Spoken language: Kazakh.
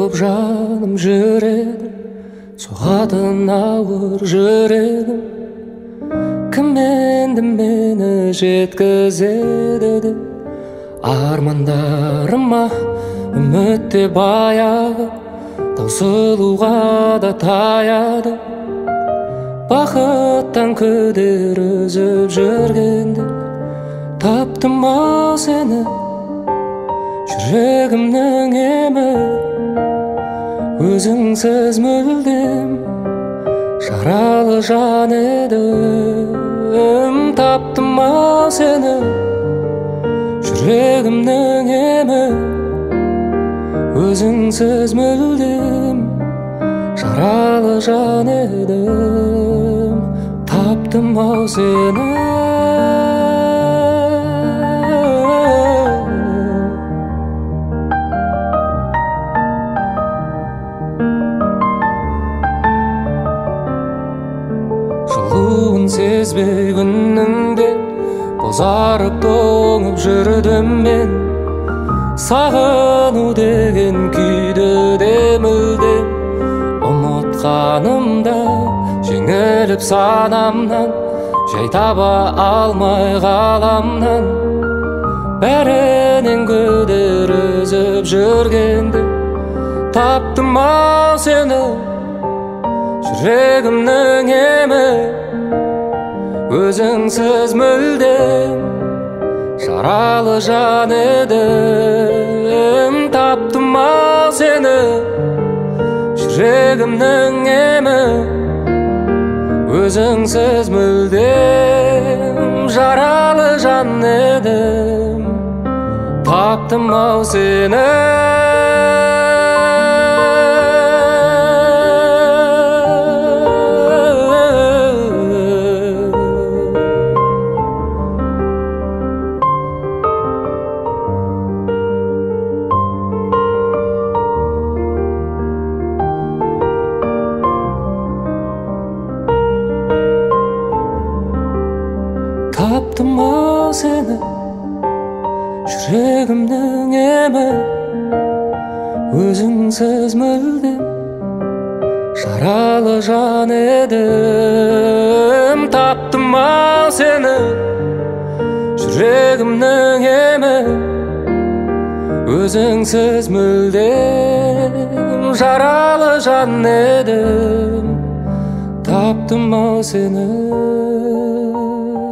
боп жаным жүрегім, соғатын ауыр жүрегім. Кім енді мені жеткізеді деп армандарыма үмітте баяғы, таусылуға да таяды. Бақыттан күдер үзіп жүргенде таптым ау сені, жүрегімнің емі. Өзіңсіз мүлдем жаралы жан едім. Таптым ау сені, жүрегімнің емі. Өзіңсіз мүлдем жаралы жан едім. Таптым ау сені. Жылуын сезбей күннің де бозарып тоңып жүрдім мен. Сағыну деген күйді де мүлдем ұмытқанымда, жеңіліп санамнан, жай таба алмай ғаламнан. Бәрінен күдер үзіп жүргенде таптым ау сені, жүрегімнің емі. Өзіңсіз мүлдем жаралы жан едім. Таптым ау сені, жүрегімнің емі. Өзіңсіз мүлдем жаралы жан едім. Таптым ау сені. Таптым ау сені, жүрегімнің емі. Өзіңсіз мүлдем жаралы жан едім. Таптым ау сені, жүрегімнің емі. Өзіңсіз мүлдем жаралы жан едім. Таптым ау сені.